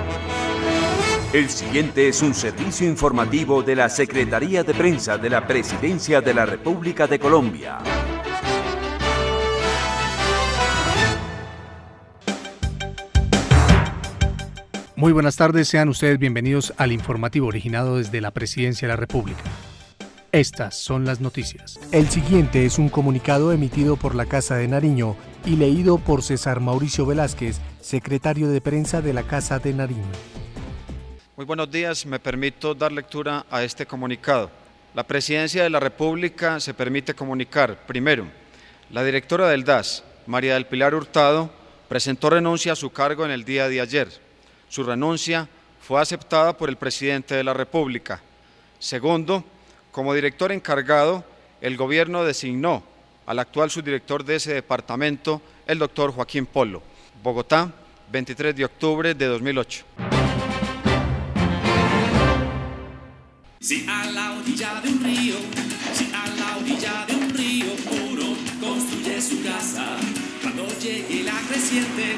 El siguiente es un servicio informativo de la Secretaría de Prensa de la Presidencia de la República de Colombia. Muy buenas tardes, sean ustedes bienvenidos al informativo originado desde la Presidencia de la República. Estas son las noticias. El siguiente es un comunicado emitido por la Casa de Nariño y leído por César Mauricio Velázquez, secretario de Prensa de la Casa de Nariño. Muy buenos días, me permito dar lectura a este comunicado. La Presidencia de la República se permite comunicar, primero, la directora del DAS, María del Pilar Hurtado, presentó renuncia a su cargo en el día de ayer. Su renuncia fue aceptada por el Presidente de la República. Segundo, como director encargado, el Gobierno designó al actual subdirector de ese departamento, el doctor Joaquín Polo. Bogotá, 23 de octubre de 2008. Si a la orilla de un río, si a la orilla de un río puro construye su casa, cuando llegue la creciente,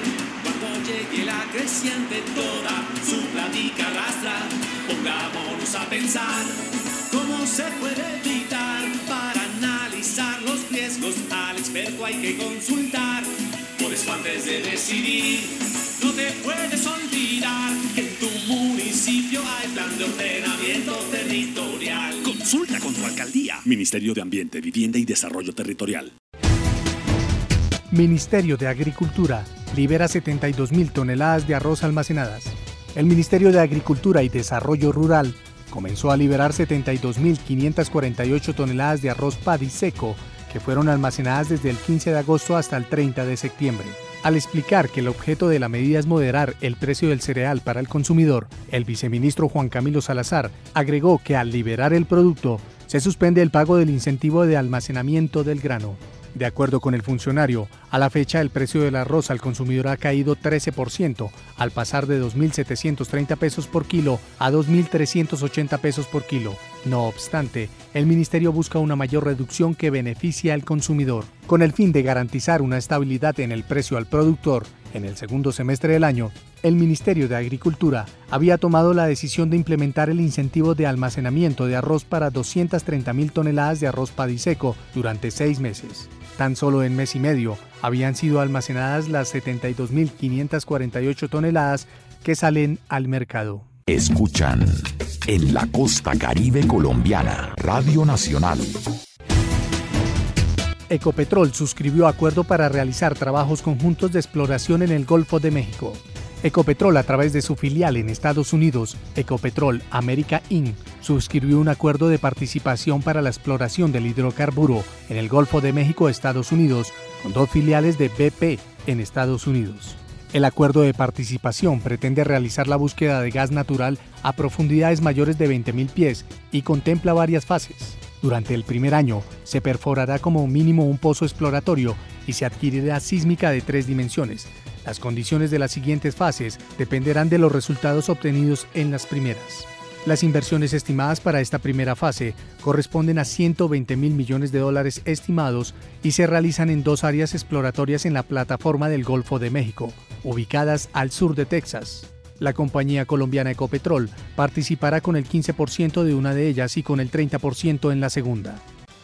toda su plática arrastra, pongámonos a pensar cómo se puede evitar. Para analizar los riesgos al experto hay que consultar. Por eso antes de decidir, no te puedes olvidar que en tu municipio hay plan de ordenamiento territorial. Consulta con tu alcaldía. Ministerio de Ambiente, Vivienda y Desarrollo Territorial. Ministerio de Agricultura libera 72.000 toneladas de arroz almacenadas. El Ministerio de Agricultura y Desarrollo Rural comenzó a liberar 72.548 toneladas de arroz paddy seco que fueron almacenadas desde el 15 de agosto hasta el 30 de septiembre. Al explicar que el objeto de la medida es moderar el precio del cereal para el consumidor, el viceministro Juan Camilo Salazar agregó que al liberar el producto, se suspende el pago del incentivo de almacenamiento del grano. De acuerdo con el funcionario, a la fecha el precio del arroz al consumidor ha caído 13%, al pasar de 2.730 pesos por kilo a 2.380 pesos por kilo. No obstante, el ministerio busca una mayor reducción que beneficie al consumidor. Con el fin de garantizar una estabilidad en el precio al productor, en el segundo semestre del año, el Ministerio de Agricultura había tomado la decisión de implementar el incentivo de almacenamiento de arroz para 230.000 toneladas de arroz paddy seco durante 6 meses. Tan solo en mes y medio habían sido almacenadas las 72.548 toneladas que salen al mercado. Escuchan en la costa caribe colombiana, Radio Nacional. Ecopetrol suscribió acuerdo para realizar trabajos conjuntos de exploración en el Golfo de México. Ecopetrol, a través de su filial en Estados Unidos, Ecopetrol America Inc., suscribió un acuerdo de participación para la exploración del hidrocarburo en el Golfo de México, Estados Unidos, con 2 filiales de BP en Estados Unidos. El acuerdo de participación pretende realizar la búsqueda de gas natural a profundidades mayores de 20.000 pies y contempla varias fases. Durante el primer año, se perforará como mínimo un pozo exploratorio y se adquirirá sísmica de 3 dimensiones. Las condiciones de las siguientes fases dependerán de los resultados obtenidos en las primeras. Las inversiones estimadas para esta primera fase corresponden a $120.000 millones estimados y se realizan en 2 áreas exploratorias en la plataforma del Golfo de México, ubicadas al sur de Texas. La compañía colombiana Ecopetrol participará con el 15% de una de ellas y con el 30% en la segunda.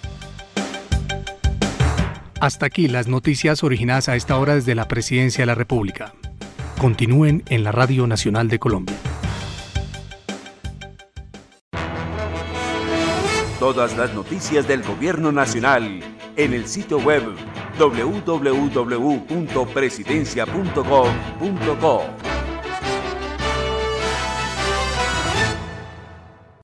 Hasta aquí las noticias originadas a esta hora desde la Presidencia de la República. Continúen en la Radio Nacional de Colombia. Todas las noticias del Gobierno Nacional en el sitio web www.presidencia.gov.co.